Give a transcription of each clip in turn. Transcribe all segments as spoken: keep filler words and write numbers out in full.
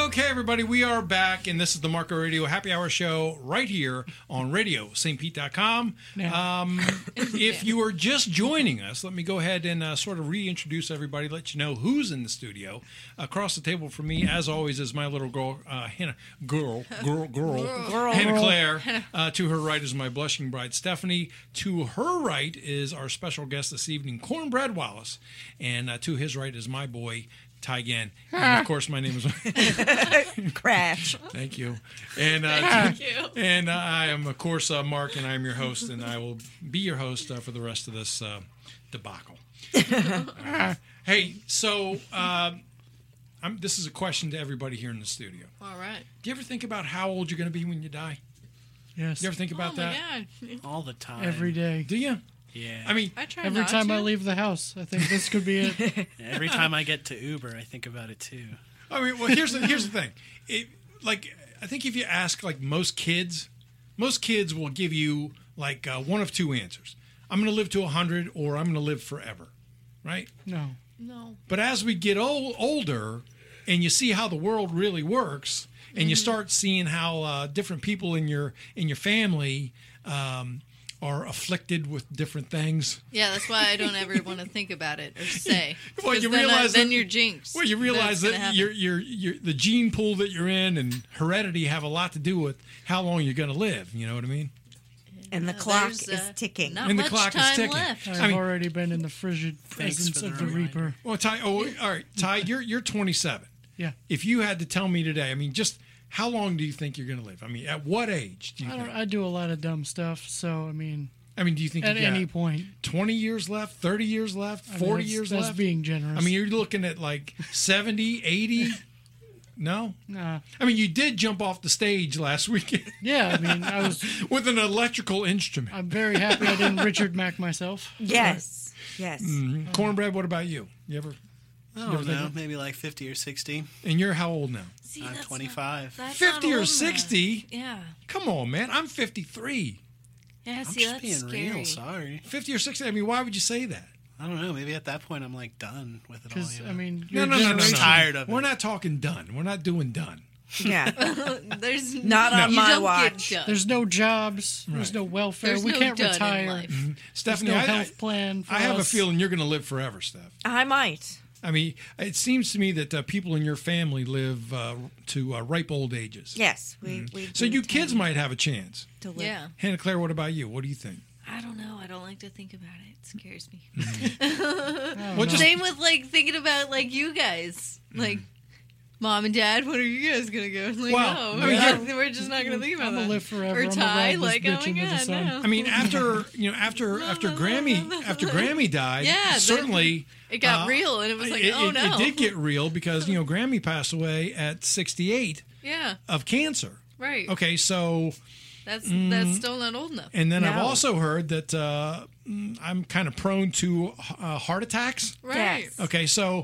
Okay, everybody, we are back, and this is the Marco Radio Happy Hour Show right here on radio st pete dot com. Um, if you are just joining us, let me go ahead and uh, sort of reintroduce everybody, let you know who's in the studio. Across the table from me, as always, is my little girl, uh, Hannah, girl, girl, girl, Girl. Hannah Claire. Uh, to her right is my blushing bride, Stephanie. To her right is our special guest this evening, Cornbread Wallace. And uh, to his right is my boy, Ty Gann. And, of course, my name is... Crash. Thank you. And uh, Thank you. And uh, I am, of course, uh, Mark, and I'm your host, and I will be your host uh, for the rest of this uh, debacle. Uh, hey, so uh, I'm, this is a question to everybody here in the studio. All right. Do you ever think about how old you're going to be when you die? Yes. Do you ever think about oh that? my God. All the time. Every day. Do you? Yeah. I mean, I try Every not time to. I leave the house, I think this could be it. Every time I get to Uber, I think about it too. I mean, well, here's the here's the thing. It, like, I think if you ask like most kids, most kids will give you like uh, one of two answers. I'm going to live to one hundred, or I'm going to live forever, right? No. No. But as we get old, older, and you see how the world really works, and Mm-hmm. you start seeing how uh, different people in your in your family um, are afflicted with different things. Yeah, that's why I don't ever want to think about it or say. Well, you 'Cause then, realize I, then that- you're jinxed. Well, you realize That's gonna that happen. your your your the gene pool that you're in and heredity have a lot to do with how long you're going to live. You know what I mean? And the Yeah, clock there's, is uh, ticking. Not And the much clock is time ticking. left. I've I mean- already been in the frigid Thanks presence for the of the reminder. Reaper. Well, Ty. Oh, all right, Ty. You're you're twenty-seven. Yeah. If you had to tell me today, I mean, just how long do you think you're going to live? I mean, at what age do you I, think? don't, I do a lot of dumb stuff, so, I mean, I mean, do you think at you got any point. twenty years left, thirty years left, I mean, forty that's- years that's left? being generous. I mean, you're looking at like seventy, eighty. No? Nah. I mean, you did jump off the stage last weekend Yeah, I mean, I was. with an electrical instrument. I'm very happy I didn't Richard Mack myself. Yes. Yes. Mhm. Cornbread, what about you? You ever? I ever don't think know, of- maybe like fifty or sixty. And you're how old now? See, I'm that's twenty-five. Not, that's fifty not or old sixty? enough. Yeah. Come on, man. I'm fifty-three. Yeah, I'm see, just that's being scary. real. Sorry. fifty or sixty? I mean, why would you say that? I don't know. Maybe at that point I'm like done with it all. Because, You know? I mean, No, your no, no, no, no. generation- tired of We're it. not talking done. We're not doing done. Yeah. There's Not on you my don't watch. Get done. There's no jobs. There's Right. no welfare. There's we no can't done in retire. life. There's Stephanie, no I, health I, plan for I have a us. feeling you're going to live forever, Steph. I might. I mean, it seems to me that uh, people in your family live uh, to uh, ripe old ages. Yes. We, we So do you kids tend might have a chance. to live. Yeah. Hannah Claire, what about you? What do you think? I don't know. I don't like to think about it. It scares me. Oh, What no. just- Same with like thinking about like you guys, like mom and dad. When are you guys gonna go? Like, Well, no, I mean, we're, you're- we're just not gonna think about I'm that. gonna live forever. Or I'm gonna Ty, ride this like, oh bitch my into the god, sun. no. I mean, after you know, after after Grammy after Grammy died, Yeah, then certainly it got uh, real, and it was like, it, oh it- no, it did get real because you know Grammy passed away at sixty-eight yeah, of cancer. right. Okay, so That's Mm. that's still not old enough. and then I've No. also heard that uh, mm, I'm kind of prone to uh, heart attacks. Right. Yes. Okay, so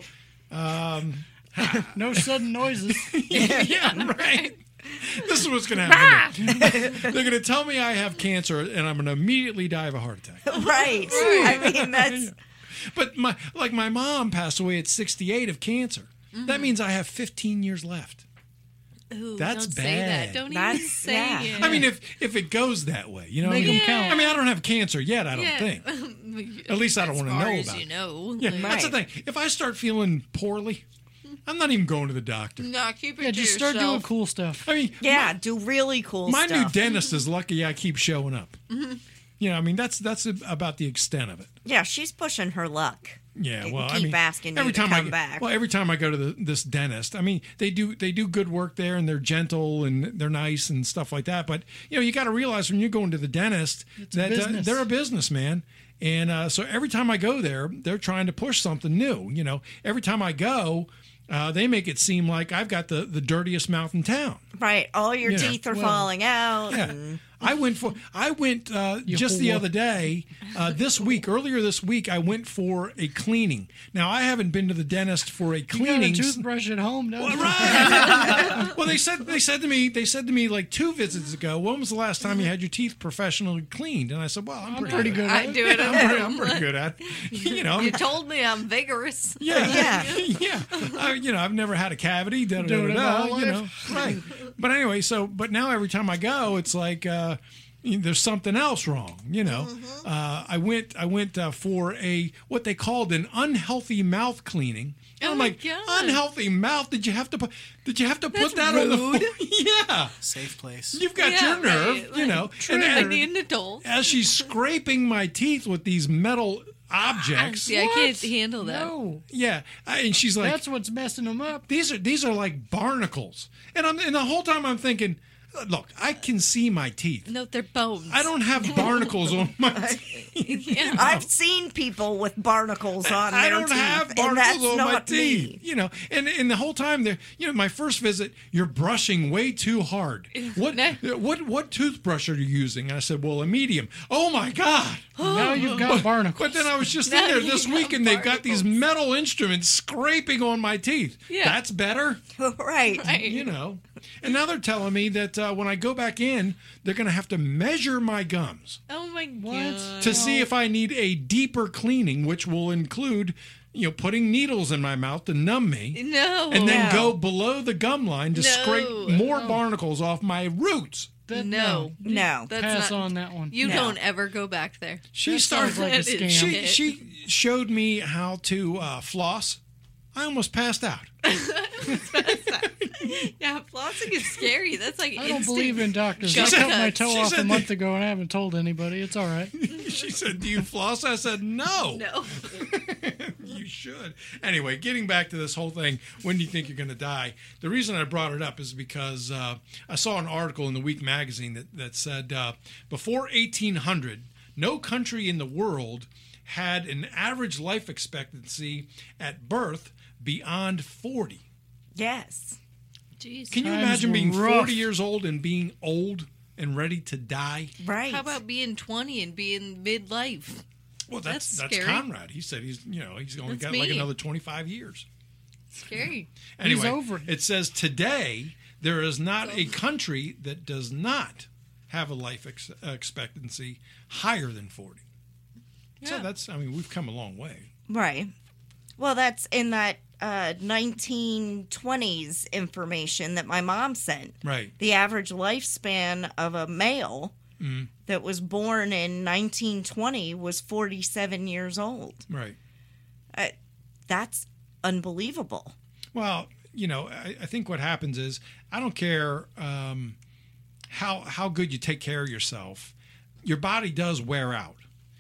No sudden noises. yeah, right. This is what's going to happen. They're going to tell me I have cancer, and I'm going to immediately die of a heart attack. Right. I mean, that's. But my like my mom passed away at sixty-eight of cancer. That means I have fifteen years left. Ooh, That's don't say bad. that. Don't even That's- say yeah. it. I mean, if if it goes that way, you know. Make I mean, 'em count. I mean, I don't have cancer yet. I don't yeah. think. At least I don't As want to far know as about you it. know. Yeah, like, that's the thing. If I start feeling poorly, I'm not even going to the doctor. Nah, keep it Yeah, to just start yourself. doing cool stuff. I mean, Yeah. Do really cool my, my new stuff. dentist is lucky I keep showing up. You know, I mean, that's that's about the extent of it. Yeah, she's pushing her luck. Yeah, And well, I keep mean, asking you every to time come I back. well, every time I go to the, this dentist, I mean, they do they do good work there, and they're gentle and they're nice and stuff like that. But you know, you got to realize when you're going to the dentist It's a that uh, business. they're a businessman, and uh, so every time I go there, they're trying to push something new. You know, every time I go, uh, they make it seem like I've got the, the dirtiest mouth in town. Right. All your Yeah. teeth are Well, falling out. Yeah. And I went for. I went uh, You just the whore. other day. Uh, this week, earlier this week, I went for a cleaning. Now I haven't been to the dentist for a You got a cleaning. toothbrush at home, don't you? Right. Well, they said they said to me they said to me like two visits ago. When was the last time you had your teeth professionally cleaned? And I said, well, I'm, I'm pretty good I at it. do it. I'm pretty, I'm pretty good at. You know. You told me I'm vigorous. Yeah, Yeah. yeah. I, you know, I've never had a cavity. Da, da, Doing da, it da, all you life. know, right. But anyway, so but now every time I go, it's like uh, there's something else wrong. You know, uh, I went I went uh, for a what they called an unhealthy mouth cleaning. And Oh I'm my like, God. unhealthy mouth? Did you have to put? Did you have to put That's that on the? rude. Yeah, Safe place. you've got Yeah, your nerve. right, You like, know, True. I need an adult. as she's scraping my teeth with these metal objects. See, I can't handle that. No, Yeah, I- and she's like, that's what's messing them up. these are these are like barnacles, and I'm and the whole time I'm thinking, look, I can see my teeth. No, they're bones. I don't have barnacles on my teeth. Yeah. I've seen people with barnacles on I their don't teeth, have and barnacles that's on my not teeth. me. You know, and and the whole time there, you know, my first visit, you're brushing way too hard. What No. what what toothbrush are you using? And I said, well, a medium. Oh my God. Now you've got barnacles. But then I was just in Now there you this got week, and they've got these metal instruments scraping on my teeth. Yeah. That's better. Right. Right. You know, and now they're telling me that uh, when I go back in, they're going to have to measure my gums Oh my What? god. to see if I need a deeper cleaning, which will include, you know, putting needles in my mouth to numb me, No. and then No. go below the gum line to No. scrape more barnacles off my roots. That- no. No. That's Pass not. on that one. You No. don't ever go back there. She That started. sounds like a That is scam. she she showed me how to uh, floss. I almost passed out. Yeah, flossing is scary. That's like I don't believe in doctors. She I said- cut my toe she off said a that- month ago and I haven't told anybody. It's all right. She said, "Do you floss?" I said, "No." No. You should. Anyway, getting back to this whole thing, when do you think you're going to die? The reason I brought it up is because uh, I saw an article in the Week magazine that, that said uh, before eighteen hundred, no country in the world had an average life expectancy at birth beyond forty. Yes. Jeez. Can you Times imagine were being rough. forty years old and being old and ready to die? Right. How about being twenty and being midlife? Well, that's That's that's, scary. Conrad. He said he's you know he's only That's got like me. another twenty-five years. Scary. Anyway, over it. it says today there is not a country that does not have a life ex- expectancy higher than forty. So Yeah. that's I mean we've come a long way. Right. Well, that's in that uh, nineteen twenties information that my mom sent. Right. The average lifespan of a male Mm. that was born in nineteen twenty was forty-seven years old. Right. Uh, that's unbelievable. Well, you know, I, I think what happens is I don't care um, how how good you take care of yourself, your body does wear out,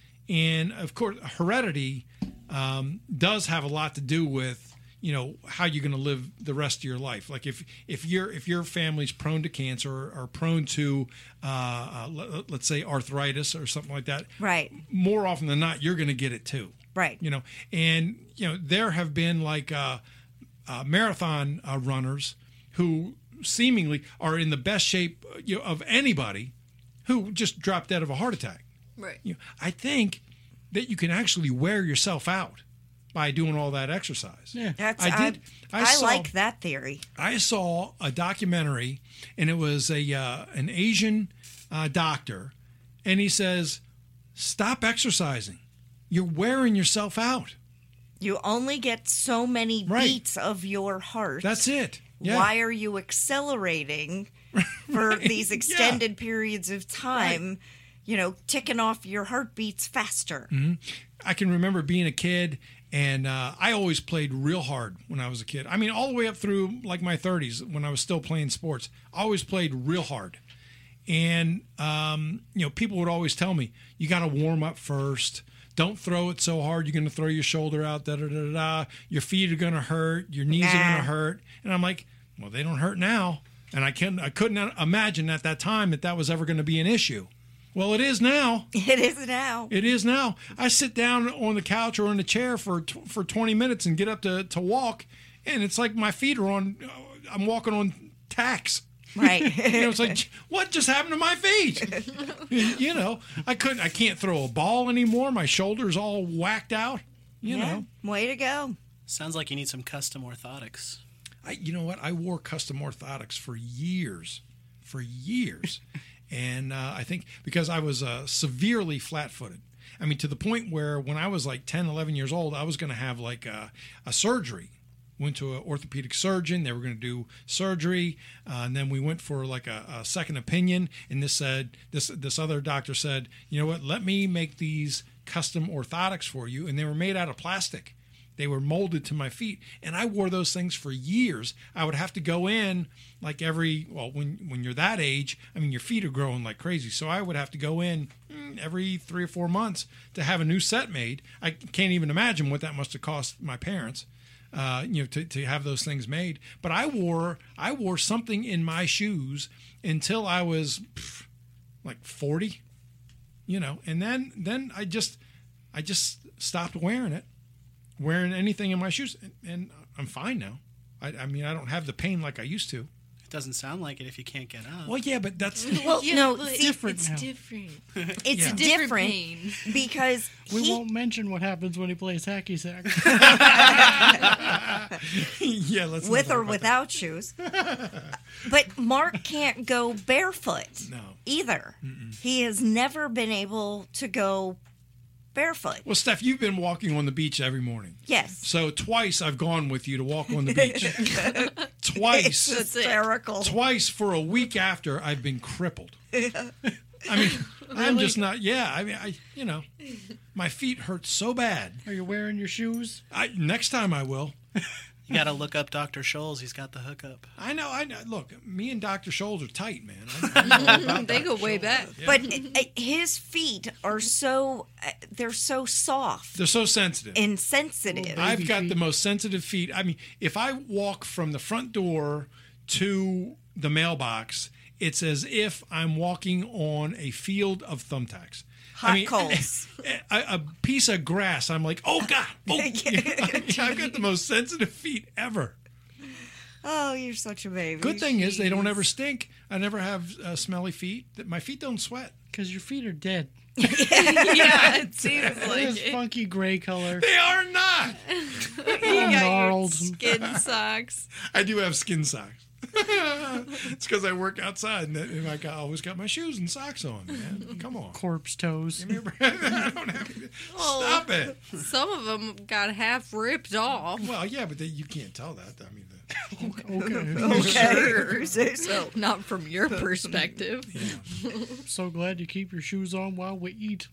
and of course, heredity um, does have a lot to do with you know how you're going to live the rest of your life. Like if if your if your family's prone to cancer or, or prone to uh, uh, let, let's say arthritis or something like that, Right. more often than not, you're going to get it too. Right. You know, and you know there have been like uh, uh, marathon uh, runners who seemingly are in the best shape uh, you know, of anybody who just dropped dead of a heart attack. Right. You know, I think that you can actually wear yourself out by doing all that exercise. Yeah. That's I did. I, I I saw- like that theory. I saw a documentary, and it was a uh, an Asian uh, doctor, and he says, "Stop exercising. You're wearing yourself out." You only get so many Right. beats of your heart. That's it. Yeah. Why are you accelerating for these extended periods of time? You know, ticking off your heartbeats faster. Mm-hmm. I can remember being a kid, and uh, I always played real hard when I was a kid. I mean, all the way up through like my thirties when I was still playing sports. I always played real hard. And, um, you know, people would always tell me, you got to warm up first. Don't throw it so hard. You're going to throw your shoulder out. Da, da, da, da, da. Your feet are going to hurt. Your knees are Nah. going to hurt. And I'm like, well, they don't hurt now. And I, can, I couldn't imagine at that time that that was ever going to be an issue. Well, it is now. It is now. It is now. I sit down on the couch or in the chair for tw- for twenty minutes and get up to, to walk, and it's like my feet are on. I'm walking on tacks. Right. You know, it's like, what just happened to my feet? You know, I couldn't, I can't throw a ball anymore. My shoulder's all whacked out. You Yeah. know, Way to go. Sounds like you need some custom orthotics. I, you know what? I wore custom orthotics for years, for years, and uh, I think because I was uh, severely flat-footed. I mean, to the point where when I was like ten, eleven years old, I was going to have like a, a surgery. Went to an orthopedic surgeon. They were going to do surgery, uh, and then we went for like a, a second opinion. And this said, this this other doctor said, you know what? Let me make these custom orthotics for you, and they were made out of plastic. They were molded to my feet, and I wore those things for years. I would have to go in like every, well, when when you're that age, I mean, your feet are growing like crazy. So I would have to go in mm, every three or four months to have a new set made. I can't even imagine what that must have cost my parents, uh, you know, to, to have those things made. But I wore I wore something in my shoes until I was pff, like forty, you know, and then then I just I just stopped wearing it. Wearing anything in my shoes, and, and I'm fine now. I, I mean, I don't have the pain like I used to. It doesn't sound like it if you can't get up. Well, yeah, but that's Well, Yeah, no, but see, different it's now. different. it's Yeah. Different different pain. because We he, won't mention what happens when he plays hacky sack. yeah. Let's not with talk or about without shoes. But Mark can't go barefoot that. No. either. He has never been able to go barefoot. Well, Steph, you've been walking on the beach every morning. Yes. So twice I've gone with you to walk on the beach. Twice. It's it. hysterical. Twice for a week after I've been crippled. I mean, I'm just not. Yeah, I mean, I you know, my feet hurt so bad. Are you wearing your shoes? I next time I will. You got to look up Doctor Scholl's. He's got the hookup. I know. I know. Look, me and Doctor Scholes are tight, man. I, I know all about They Doctor go way Scholes. back. Yeah. But uh, his feet are so uh, they're so soft They're so sensitive. and sensitive. I- I've got feet. the most sensitive feet. I mean, if I walk from the front door to the mailbox, it's as if I'm walking on a field of thumbtacks. Hot I mean, coals. A, a piece of grass, I'm like, oh God. Oh. I've got the most sensitive feet ever. Oh, you're such a baby. Good thing is they don't Jeez. ever stink. I never have uh, smelly feet. My feet don't sweat. Because your feet are dead. Yeah, it seems This like it. funky gray color. They are not. You all got your gnarled. skin socks. I do have skin socks. It's because I work outside and that- I got, always got my shoes and socks on, man. Come on. Corpse toes. I don't have, stop it. Some of them got half ripped off. Well, yeah, but they, you can't tell that. I mean, the, Okay. Okay. Say so. Not from your perspective. I'm so glad you keep your shoes on while we eat.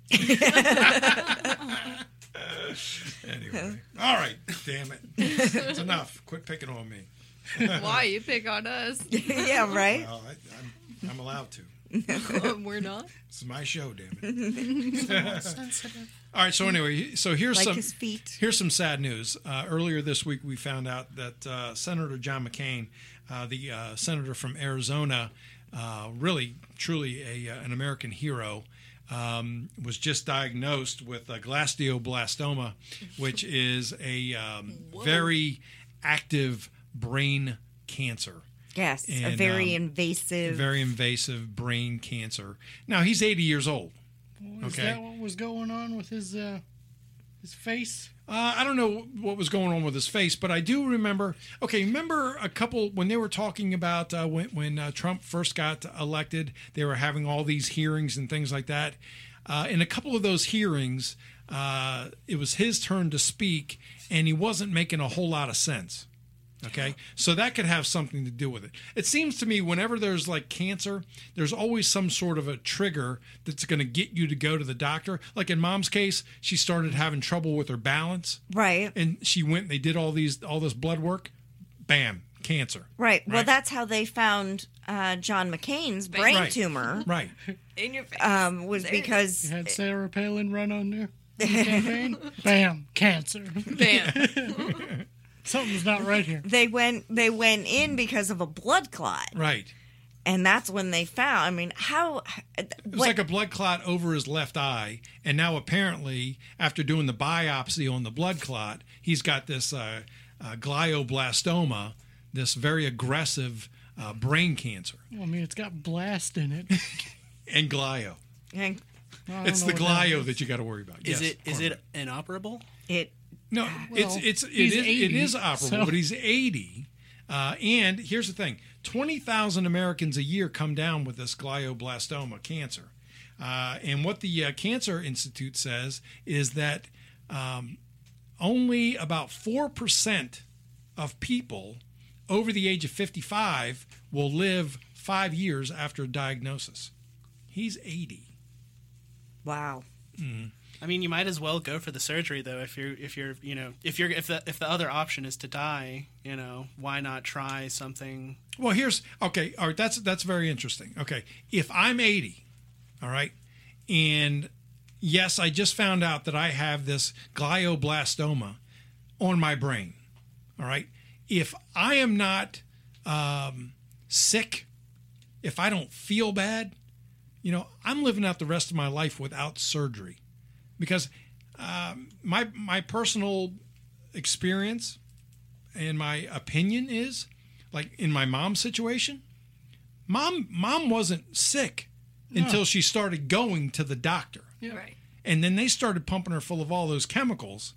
anyway. All right. Damn it. It's enough. Quit picking on me. Why you pick on us? Yeah, right? Well, I, I'm, I'm allowed to. We're not. This is my show, damn it. All right. So anyway, so here's Like some his feet. here's some sad news. Uh, earlier this week, we found out that uh, Senator John McCain, uh, the uh, senator from Arizona, uh, really truly a uh, an American hero, um, was just diagnosed with uh, glioblastoma, which is a um, very active brain cancer. Yes, a And, very um, invasive. Very invasive brain cancer. Now he's eighty years old. Is Okay. that what was going on with his uh, his face? Uh, I don't know what was going on with his face, but I do remember. Okay, remember a couple when they were talking about uh, when when uh, Trump first got elected, they were having all these hearings and things like that. Uh, in a couple of those hearings, uh, it was his turn to speak, and he wasn't making a whole lot of sense. Okay, so that could have something to do with it. It seems to me whenever there's like cancer, there's always some sort of a trigger that's going to get you to go to the doctor. Like in Mom's case, she started having trouble with her balance, Right, and she went. They did all these all this blood work. Bam, cancer. right. Well, Right. that's how they found uh, John McCain's brain Right. tumor. Right. In your face. Um, was There. because You had Sarah Palin run on there in the campaign. Bam, cancer. Bam. Something's not right here. they went they went in because of a blood clot, Right. and that's when they found. I mean, how? It was like a blood clot over his left eye, and now apparently, after doing the biopsy on the blood clot, he's got this uh, uh, glioblastoma, this very aggressive uh, brain cancer Well, I mean, it's got blast in it. and glio. And I don't It's know the what that glio is. that you got to worry about. Is Yes, it is cornbread. it inoperable? it No, Well, it's it's it he's is, it eighty, is operable, so- but he's eighty. Uh, and here's the thing: twenty thousand Americans a year come down with this glioblastoma cancer. Uh, and what the uh, Cancer Institute says is that um, only about four percent of people over the age of fifty-five will live five years after a diagnosis. He's eighty. wow. I mean, you might as well go for the surgery though. If you're, if you're, you know, if you're, if the if the other option is to die, you know, why not try something? Well, here's okay. All right, that's that's very interesting. Okay, if I'm eighty, all right, and yes, I just found out that I have this glioblastoma on my brain. All right, if I am not um, sick, if I don't feel bad, you know, I'm living out the rest of my life without surgery, because um, my my personal experience and my opinion is, like in my mom's situation, mom mom wasn't sick until she started going to the doctor, Yeah. Right. and then they started pumping her full of all those chemicals,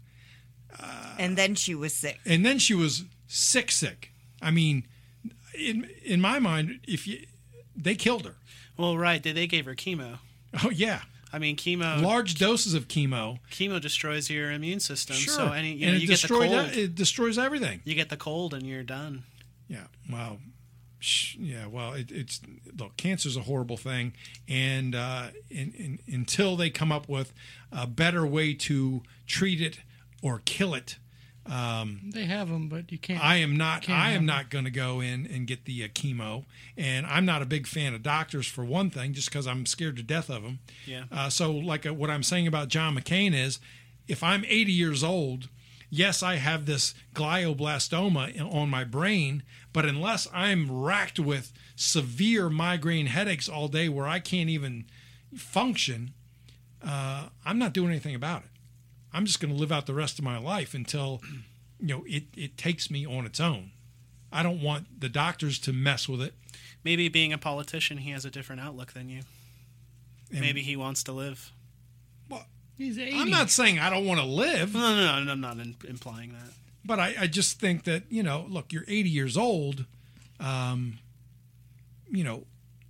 And then she was sick. and then she was sick sick. I mean, in in my mind, if you they killed her. Well, right, they, they gave her chemo. Oh yeah, I mean, chemo large doses of chemo. chemo destroys your immune system. Sure, So any you and know it you get the destroyed cold, it destroys everything. you get the cold, and you're done. Yeah. Wow. Sh- Yeah. Well, it, it's look, cancer's a horrible thing, and uh, in, in, until they come up with a better way to treat it or kill it, They have them, but you can't. I am not. Can't I am have not going to go in and get the uh, chemo, and I'm not a big fan of doctors for one thing, just because I'm scared to death of them. Yeah. Uh, so, like uh, what I'm saying about John McCain is, if I'm eighty years old, yes, I have this glioblastoma in- on my brain, but unless I'm racked with severe migraine headaches all day, where I can't even function, uh, I'm not doing anything about it. I'm just going to live out the rest of my life until, you know, it, it takes me on its own. I don't want the doctors to mess with it. Maybe being a politician, he has a different outlook than you. And- Maybe he wants to live. He's eighty. I'm not saying I don't want to live, No, no, no, I'm not in, implying that. but I, I just think that, you know, look, you're eighty years old, um, you know,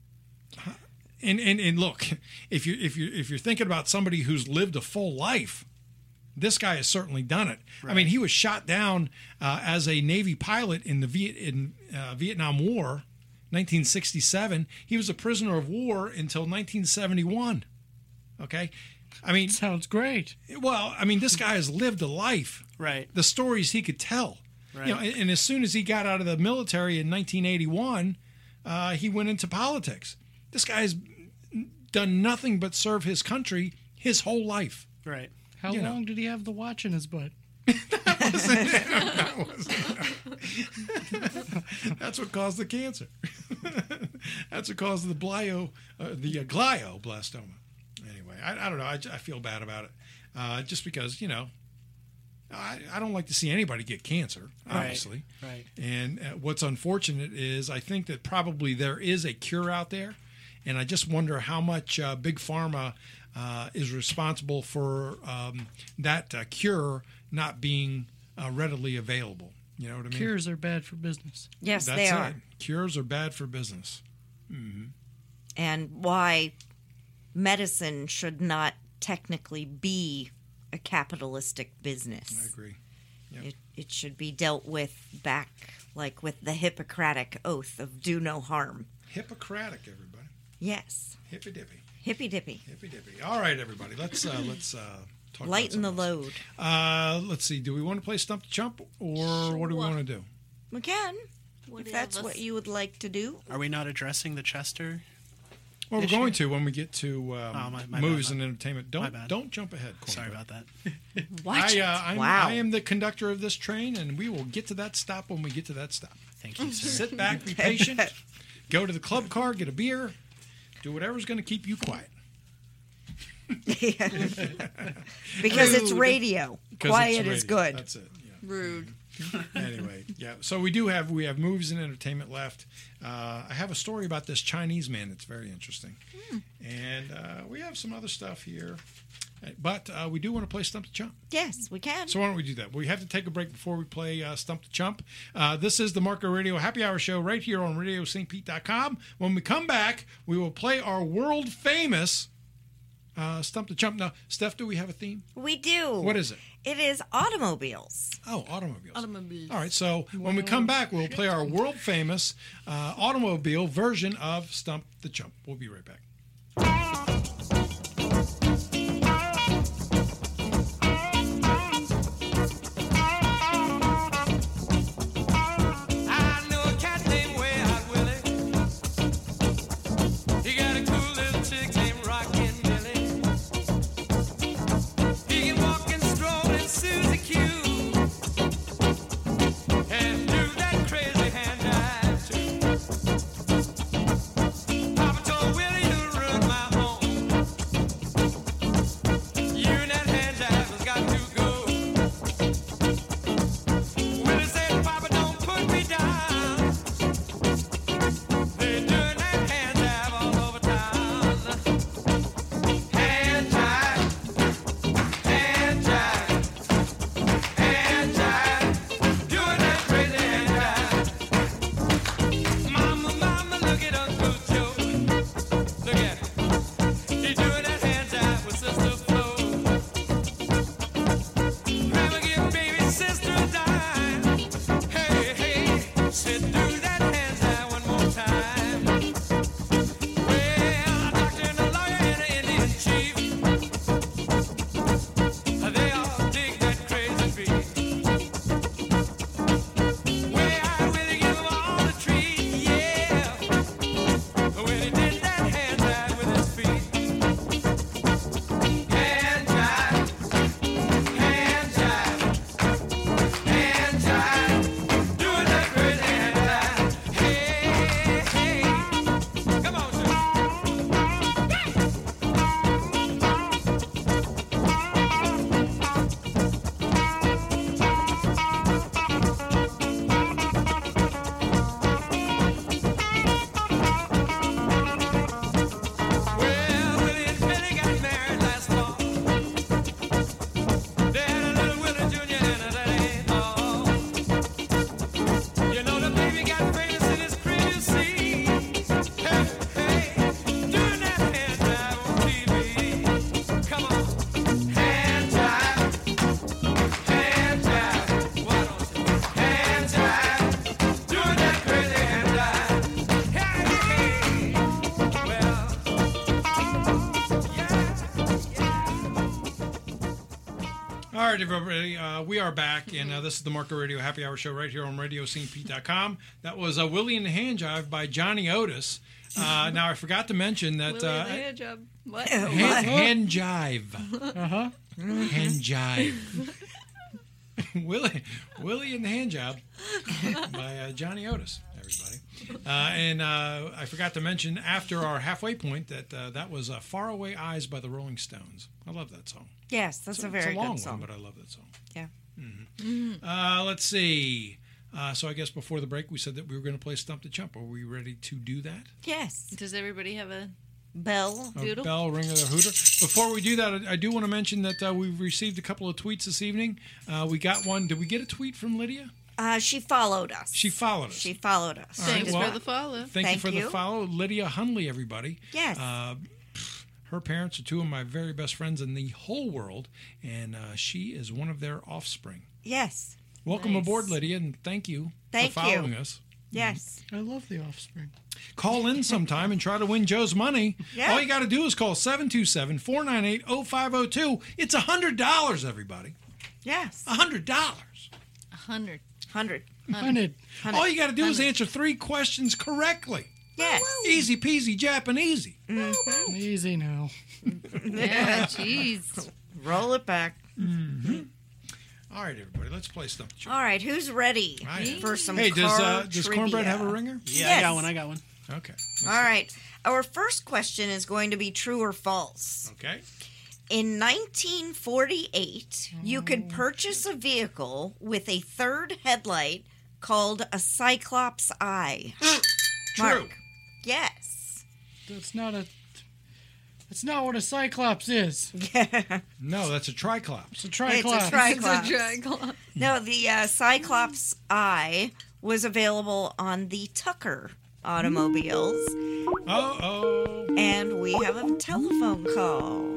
and, and, and look, if you if you if you're thinking about somebody who's lived a full life, this guy has certainly done it. I mean, he was shot down uh, as a Navy pilot in the Viet, in uh, Vietnam War, nineteen sixty-seven. He was a prisoner of war until nineteen seventy-one. Okay, I mean, Sounds great. well, I mean, this guy has lived a life. Right. The stories he could tell. Right. You know, and, and as soon as he got out of the military in nineteen eighty-one, uh, he went into politics. This guy's done nothing but serve his country his whole life. Right. How You know. long did he have the watch in his butt? That's what caused the cancer. That's what caused the blio, uh, the uh, glioblastoma. Anyway, I, I don't know. I, I feel bad about it, uh, just because you know, I, I don't like to see anybody get cancer, obviously. Right. And uh, what's unfortunate is I think that probably there is a cure out there, and I just wonder how much uh, big pharma uh, is responsible for um, that uh, cure not being uh, readily available. You know what I mean? Cures are bad for business. Yes, That's they it. are. Cures are bad for business. And why medicine should not technically be a capitalistic I business. agree. Yep. It, it should be dealt with back like with the Hippocratic oath of do no harm. Hippocratic, everybody. Yes. Hippy dippy. Hippy dippy. Hippy dippy. All right, everybody. Let's uh, let's uh, talk. Lighten the about something load. else. Uh, let's see. Do we want to play Stump the Chump, or what do we Sure. want to do? We can. What If that's else? what you would like to do. Are we not addressing the Chester? Well, we're Issue? going to when we get to um, Oh, my- my movies bad, and entertainment. My Don't bad. don't jump ahead. Sorry Cornbread. about that. Watch I, it. uh, I'm, Wow. I am the conductor of this train, and we will get to that stop when we get to that stop. Thank you, sir. Sit back, be patient. Go to the club car, get a beer, do whatever's going to keep you quiet. Because it's Rude. radio. 'Cause Quiet it's is radio. good. That's it. Yeah. Rude. Anyway, yeah. So we do have we have movies and entertainment left. Uh, I have a story about this Chinese man that's very interesting, Hmm. and uh, we have some other stuff here. But uh, we do want to play Stump the Chump. Yes, we can. So why don't we do that? We have to take a break before we play uh, Stump the Chump. Uh, this is the Marco Radio Happy Hour Show right here on radio st pete dot com. When we come back, we will play our world famous uh, Stump the Chump. Now, Steph, do we have a theme? We do. What is it? It is automobiles. Oh, automobiles. Automobiles. All right, so when we come back, we'll play our world famous uh, automobile version of Stump the Chump. We'll be right back. All right, everybody, uh, we are back, and uh, this is the Marco Radio Happy Hour Show right here on radio st pete dot com. That was uh, Willie and the Hand Jive by Johnny Otis. Uh, now, I forgot to mention that... Willie Uh, and the hand job. What? hand, hand Jive. Uh-huh. Hand Jive. Willie, Willie and the Hand Job by uh, Johnny Otis, everybody. Uh, and uh, I forgot to mention after our halfway point that uh, that was uh, Faraway Eyes by the Rolling Stones. I love that song. Yes, that's It's a very it's a long good song. one, but I love that song. Yeah. Mm-hmm. Uh, let's see. Uh, so I guess before the break we said that we were going to play Stump the Chump. Are we ready to do that? Yes. Does everybody have a Bell. A Doodle? bell, ring of the hooter. Before we do that, I, I do want to mention that uh, we've received a couple of tweets this evening. Uh, we got one. Did we get a tweet from Lydia? Uh, she followed us. She followed us. She followed us. All right, thanks well, for the follow? Thank, you Thank for you. the follow. Lydia Hunley, everybody. Yes. Uh, her parents are two of my very best friends in the whole world, and uh, she is one of their offspring. Yes. Welcome Nice. aboard, Lydia, and thank you Thank for you. following us. Yes. I love The Offspring. Call in sometime and try to win Joe's money. Yeah. All you got to do is call seven two seven, four nine eight, oh five oh two. It's one hundred dollars, everybody. Yes. one hundred dollars. A hundred. Hundred. Hundred. All you got to do is answer three questions correctly. Yes. Easy peasy Japanesey. Easy now. Yeah, jeez. Roll it back. All right, everybody, let's play Stump the Chump. All right. Who's ready I am. for some Hey, does, car uh, does trivia? Cornbread have a ringer? Yeah, Yes. I got one. I got one. Okay. All right. Our first question is going to be true or false. Okay. In nineteen forty-eight, you could purchase a vehicle with a third headlight called a Cyclops eye. True. Mark. Yes. That's not a. That's not what a cyclops is. No, that's a triclops. It's a It's triclops. a Triclops. It's a Triclops. No, the uh, Cyclops eye was available on the Tucker automobiles. Uh-oh. And we have a telephone call.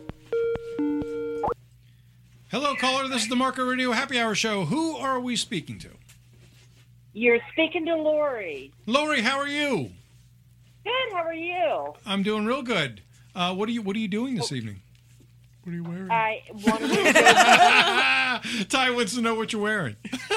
Hello, caller. This is the Marco Radio Happy Hour Show. Who are we speaking to? You're speaking to Lori. Lori, how are you? Good. How are you? I'm doing real good. Uh, what are you What are you doing this evening? What are you wearing? I wanted to Ty wants to know what you're wearing.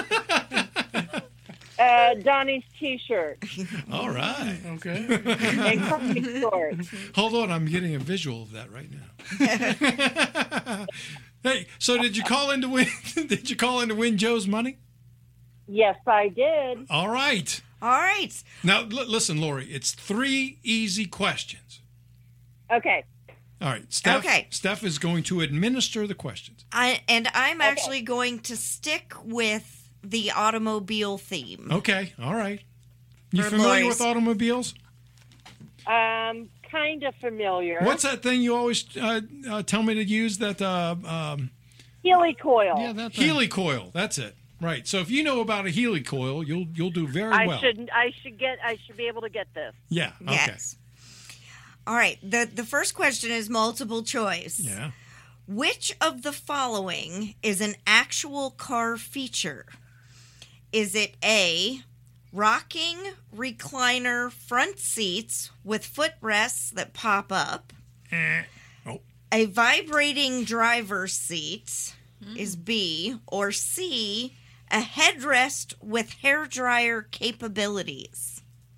uh, Donnie's T-shirt All right. Okay. and comfy shorts. Hold on, I'm getting a visual of that right now. Hey, so did you call in to win? Did you call in to win Joe's money? Yes, I did. All right. All right. Now l- listen, Lori. It's three easy questions. Okay. All right. Steph. Okay. Steph is going to administer the questions. I, and I'm actually going to stick with the automobile theme. Okay. All right. You For familiar Lori's. with automobiles? Um, kind of familiar. What's that thing you always uh, uh, tell me to use? That uh, um, Heli coil? Yeah, that thing. Healy coil. That's it. Right. So if you know about a Healy coil, you'll you'll do very I well. should. I should get. I should be able to get this. Yeah. Okay. Yes. All right. The, the first question is multiple choice. Yeah. Which of the following is an actual car feature? Is it A, rocking recliner front seats with footrests that pop up? Eh. Oh. A vibrating driver's seat is B, or C, a headrest with hairdryer capabilities.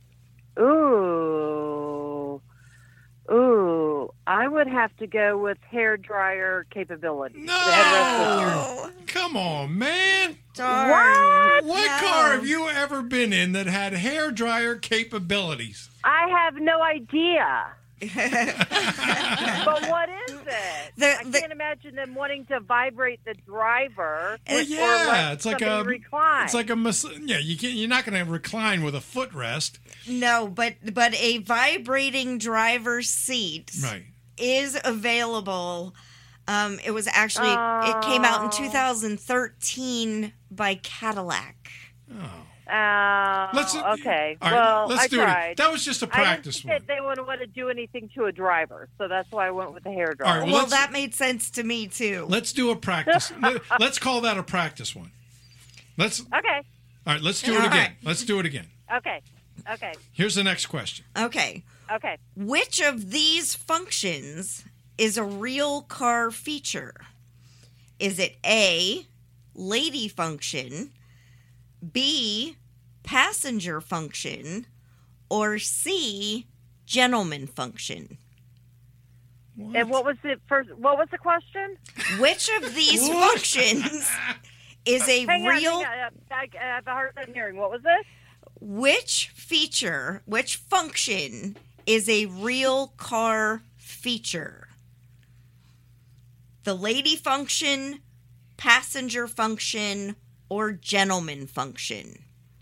Ooh. Ooh. I would have to go with hair dryer capability. No. The headrest Oh, Come on, man. darn. What? What No. car have you ever been in that had hair dryer capabilities? I have no idea. But what is it? The- I the- can't imagine them wanting to vibrate the driver. Well, or yeah, let it's like a somebody recline. it's like a mas- yeah. You can't. You're not going to recline with a footrest, No, but but a vibrating driver's seat right? is available. Um, it was actually it came out in two thousand thirteen by Cadillac. Oh, Oh, let's okay. All right, well, let's I do tried. it. That was just a I practice didn't one. think that they wouldn't want to do anything to a driver, so that's why I went with the hair All dryer. right, Well, let's- that made sense to me too. Let's do a practice. Let- let's call that a practice one. Let's. All Okay, right. Let's do it All again. right. Let's do it again. okay, okay, Here's the next question. Okay, okay. which of these functions is a real car feature? Is it A, lady function, B, passenger function, or C, gentleman function? What? And what was the first? What was the question? Which of these What? functions is a Hang real on, hang on. I, I have a hard time hearing. What was this? which feature, which function is a real car feature? The lady function, passenger function, or gentleman function?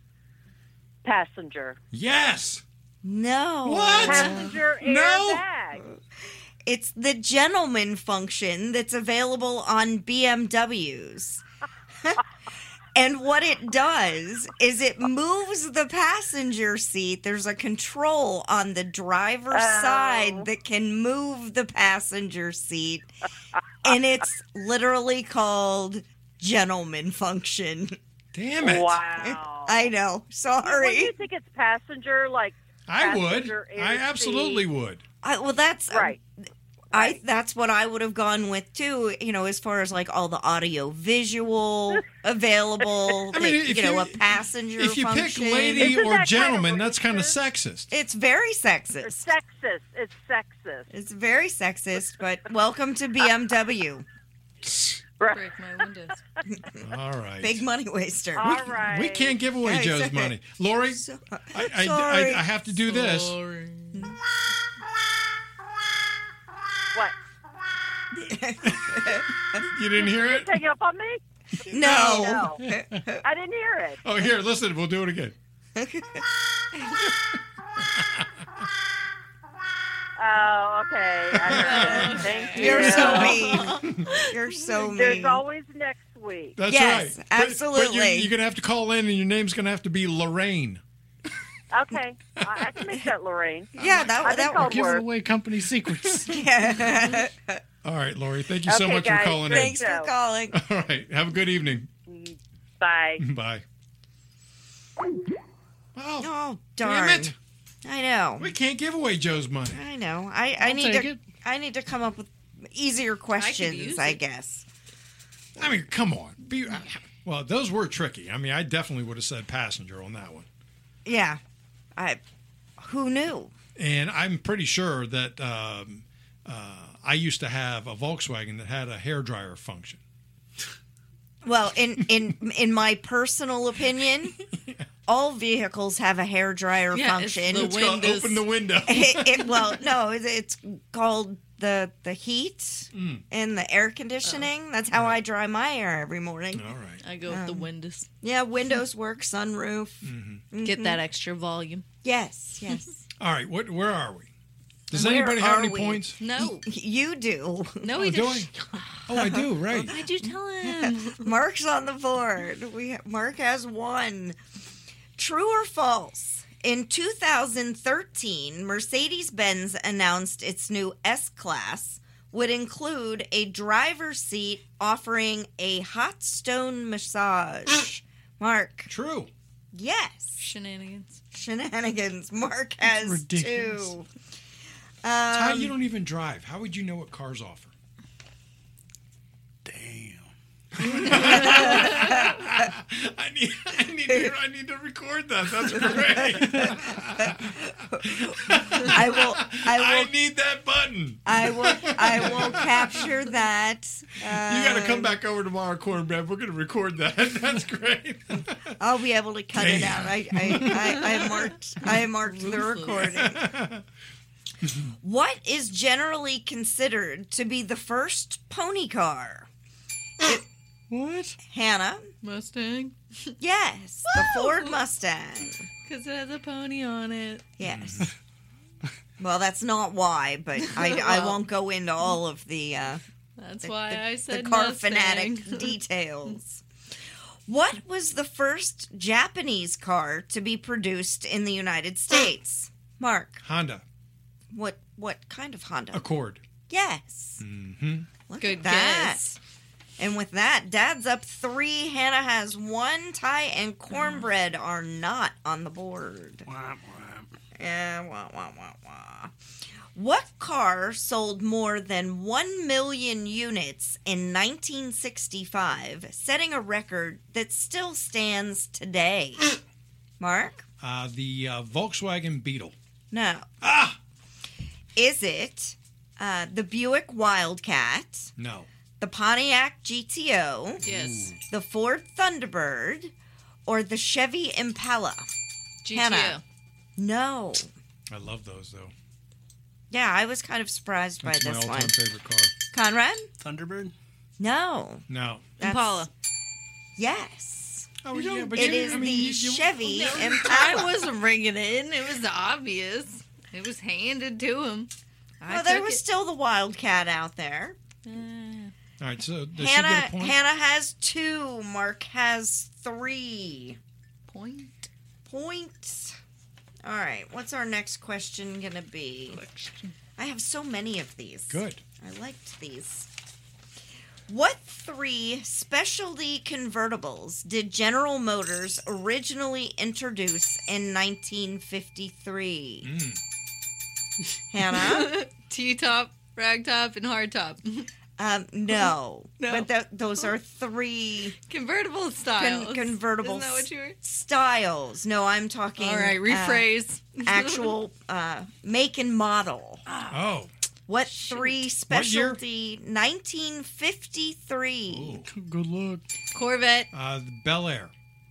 Passenger. Yes. No. What? Passenger No. airbag. It's the gentleman function that's available on B M Ws. And what it does is it moves the passenger seat. There's a control on the driver's Oh. side that can move the passenger seat. And it's literally called gentleman function. Damn it. Wow. I know. What do Sorry. you think it's passenger? Like I would. passenger I air absolutely seat? would. I, well, that's Right. I that's what I would have gone with too. You know, as far as like all the audio visual available, I mean, like, if you know, you- a passenger If you function. pick lady Isn't or that kind gentleman, of that's kind of racist? sexist. It's very It's sexist. sexist. It's sexist. It's very sexist, but welcome to B M W. Right. Break my windows. All right. Big money waster. All right. We can't give away Guys, Joe's okay. money. Lori, So- I, I, I, sorry. I have to do this. What? You didn't hear it? Taking up on me? No. No. I didn't hear it. Oh, here, listen. We'll do it again. Oh, okay. I heard it. Thank you. You're so mean. You're so mean. There's always next week. That's Yes, right. But- But, absolutely. you're, you're going to have to call in, and your name's going to have to be Lorraine. Okay. I, I can make that, Lorraine. Yeah, that I've been that called would. Give worse. away company secrets. Yeah. All right, Lori. Thank you so Okay, much guys, for calling Thanks So- for calling. in. All right. Have a good evening. Bye. Bye. Oh, Oh damn darn! it. I know. We can't give away Joe's money. I know. I, I I'll need take to. it. I need to come up with easier questions. use I, it. guess. I mean, come on. Be, well, those were tricky. I mean, I definitely would have said passenger on that one. Yeah. I. Who knew? And I'm pretty sure that um, uh, I used to have a Volkswagen that had a hairdryer function. Well, in in in my personal opinion, all vehicles have a hairdryer Yeah, it's function. the It's called Windows. open the window. it, it- well, no, it's, it's called the the heat and the air conditioning. That's how I dry my hair every morning. All right. I go with the windows. Yeah, windows work, sunroof. Get that extra volume. Yes, yes. All right. What? Where are we? Does Where anybody have are any we? points? No. You do. No, Oh, he do I? didn't. Oh, I do. Right. Why'd you tell him? Mark's on the board. We Mark has one. True or false? In two thousand thirteen, Mercedes-Benz announced its new S-Class would include a driver's seat offering a hot stone massage. Mark. True. Yes. Shenanigans. Shenanigans. Mark has ridiculous. two. Ty, Um, you don't even drive. How would you know what cars offer? Damn. I need, I need, to, I need to record that. That's great. I will. I I will. need that button. I will. I will capture that. Uh, You got to come back over tomorrow, Cornbread. We're going to record that. That's great. I'll be able to cut it Damn. out. I, I, I, I marked. I marked the recording. What is generally considered to be the first pony car? What? Hannah. Mustang. Yes, the Ford Mustang. Because it has a pony on it. Yes. Well, that's not why, but I, I Well. won't go into all of the uh, That's the, why the- I said the car Mustang. fanatic details. What was the first Japanese car to be produced in the United States? Mark, Honda what what kind of Honda? Accord. Yes. Mm-hmm. Look Good at that. guess. And with that, Dad's up three, Hannah has one, Ty and Cornbread are not on the board. Womp womp. Yeah, wah, wah, wah, wah. What car sold more than one million units in nineteen sixty-five, setting a record that still stands today? Mark? Uh, the uh, Volkswagen Beetle. No. Ah! Is it uh, the Buick Wildcat, No. the Pontiac G T O, Yes. the Ford Thunderbird, or the Chevy Impala? G T O. Hannah. No. I love those, though. Yeah, I was kind of surprised That's by my this all-time one. favorite car. Conrad? Thunderbird? No. No. That's- Impala. Yes. Oh, yeah, but It you- is I mean, the you- you- Chevy I Impala. wasn't bringing it in. It was obvious. It was handed to him. I Well, there took was it. still the Wildcat out there. Uh, All right, so does Hannah she get a point? Hannah has two. Mark has three point. points. All right, what's our next question gonna be? I have so many of these. Good. I liked these. What three specialty convertibles did General Motors originally introduce in nineteen fifty-three? Mm. Hannah? T-top, ragtop, and hardtop. Um, no. No. But th- those are three Convertible styles. con- convertible Isn't that what you were? styles. No, I'm talking. All right, uh, rephrase. actual uh, make and model. Oh. What three What year? specialty? nineteen fifty-three. Ooh. Good luck. Corvette. Uh, the Bel Air.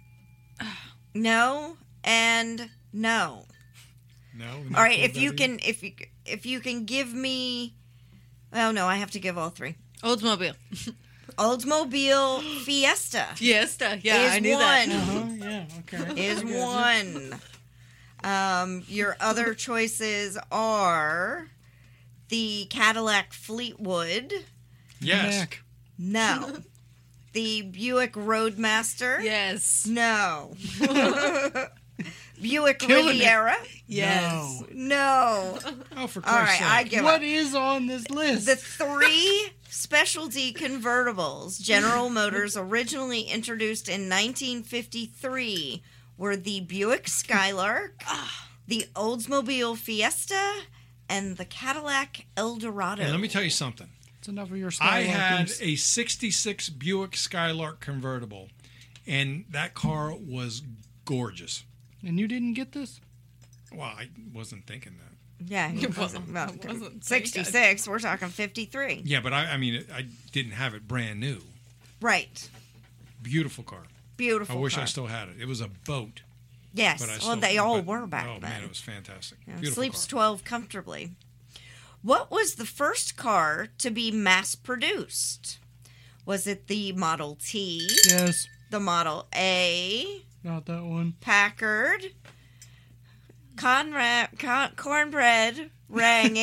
No and no. No. All right, if you can, if you if you can give me, oh no, I have to give all three. Oldsmobile. Oldsmobile Fiesta Fiesta. Yeah, is I knew one. that. Uh-huh, yeah, okay. Is I got you. one. Um, your other choices are the Cadillac Fleetwood. Yes. Mac. No. The Buick Roadmaster. Yes. No. Buick Killing it. Riviera. Yes. No. Oh, for All Christ's right, I sake. give What up. is on this list? The three specialty convertibles General Motors originally introduced in nineteen fifty-three were the Buick Skylark, the Oldsmobile Fiesta, and the Cadillac Eldorado. And let me tell you something. It's enough of your I had Skylarkers. a sixty-six Buick Skylark convertible, and that car was gorgeous. And you didn't get this? Well, I wasn't thinking that. Yeah, he It wasn't, wasn't- well, it wasn't sixty-six. We're talking fifty-three. Yeah, but I, I mean, I didn't have it brand new. Right. Beautiful car. Beautiful I wish car. I still had it. It was a boat. Yes. But I well, still, they all but- were back oh, then. man, it was fantastic. Yeah, Beautiful sleeps car. twelve comfortably. What was the first car to be mass produced? Was it the Model T, Yes. the Model A, Not that one. Packard? Conrad, con, cornbread rang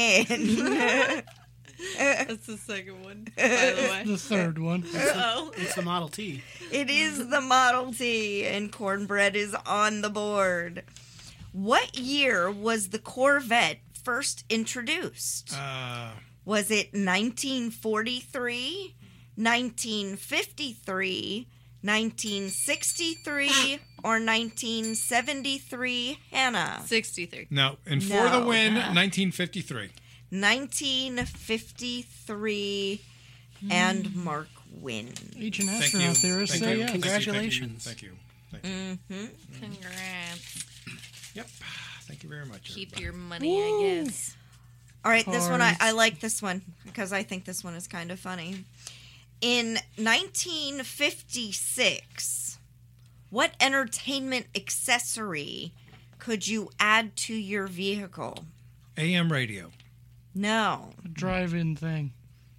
in. That's the second one, by the way. The third one. Oh. It's the Model T. It is the Model T, and cornbread is on the board. What year was the Corvette first introduced? Uh, Was it nineteen forty-three, nineteen fifty-three, nineteen sixty-three, or nineteen seventy-three? Hannah. sixty-three. no, and for the No. win, nineteen fifty-three. nineteen fifty-three, and Mark wins. Ancient Thank astronaut you. theorists Thank say you. yes. Thank you. Congratulations. Thank you. Thank you. Thank you. Congrats. Yep. Thank you very much. Keep everybody. your money, I guess. All right, this one, I, Cars. I like this one because I think this one is kind of funny. In nineteen fifty-six, what entertainment accessory could you add to your vehicle? A M radio. No, Drive-in thing.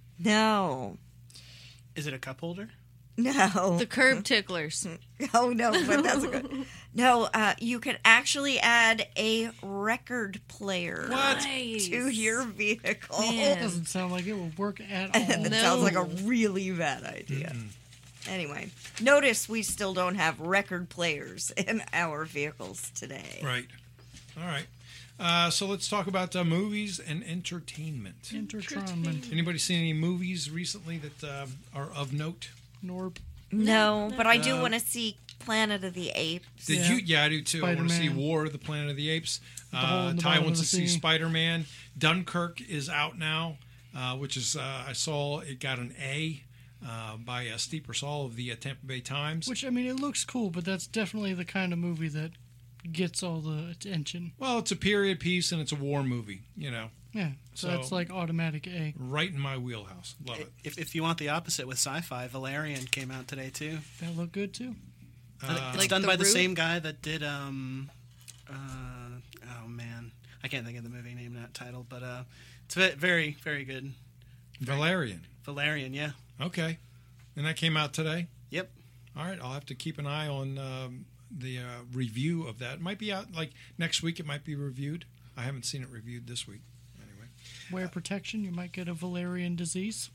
no, Is it a cup holder? no. The curb ticklers. Oh, no, but that's a good. No, uh, you could actually add a record player Nice. to your vehicle. Man. Doesn't sound like it will work at that all. No. sounds like a really bad idea. Anyway, notice we still don't have record players in our vehicles today. Right. All right. Uh, so let's talk about uh, movies and entertainment. Entertainment. Anybody seen any movies recently that uh, are of note? Norp. No, but I do Uh, want to see Planet of the Apes. Did Yeah. you? Yeah, I do too. I want to see Spider-Man. War of the Planet of the Apes. hole Uh, in the Ty bottom wants of to the see sea. Spider-Man. Dunkirk is out now, uh, which is uh, I saw it got an A uh, by uh, Steve Persall of the uh, Tampa Bay Times. Which, I mean, it looks cool, but that's definitely the kind of movie that gets all the attention. Well, it's a period piece and it's a war movie. You know, Yeah. So, So- that's like automatic A. right in my wheelhouse. Love it. If, if you want the opposite with sci-fi, Valerian came out today too. That look good too. Uh, It's Like done The by the Root? same guy that did um, uh, oh man, I can't think of the movie name that title, but uh, it's ve- very very good. Valerian. Valerian, yeah, Okay, and that came out today. yep. All right, I'll have to keep an eye on um, the uh, review of that. It might be out like next week. It might be reviewed. I haven't seen it reviewed this week. Anyway, Wear protection, you might get a Valerian disease.